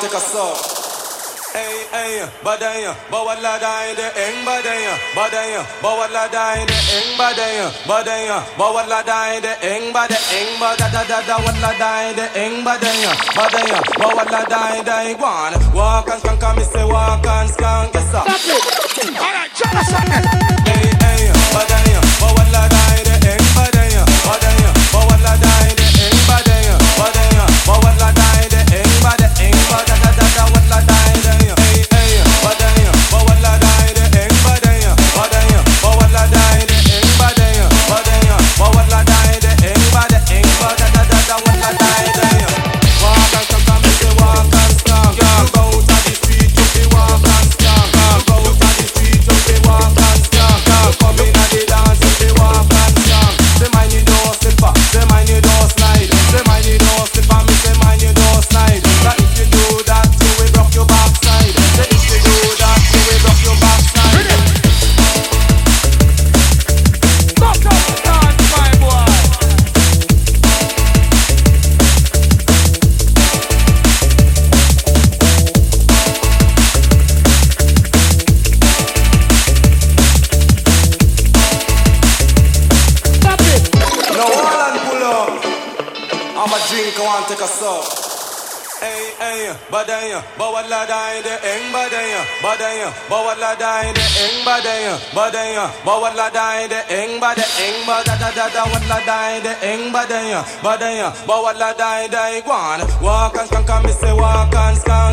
take a suck. Hey, hey, badaya, bawala dai de eng badaya, badaya, bawala dai de eng badaya, badaya, bawala dai de eng bada eng bada da da da wala dai de eng badaya, badaya, bawala dai dai one. Walk and skank, me say walk and skank, yes sir. Stop it. All right, Jonathan. Hey, hey, badaya, bawala dai de eng badaya, badaya, bawala dai de eng badaya, badaya, bawala dai de eng bada eng bada da da da wala dai de. Take a suck. Hey, hey, badaya, bawala dai de eng badaya, badaya, bawala dai de eng badaya, badaya, bawala dai de eng bada eng bada da da da wala dai de eng badaya, badaya, bawala dai dai one. Walk and skank, me say walk and skank.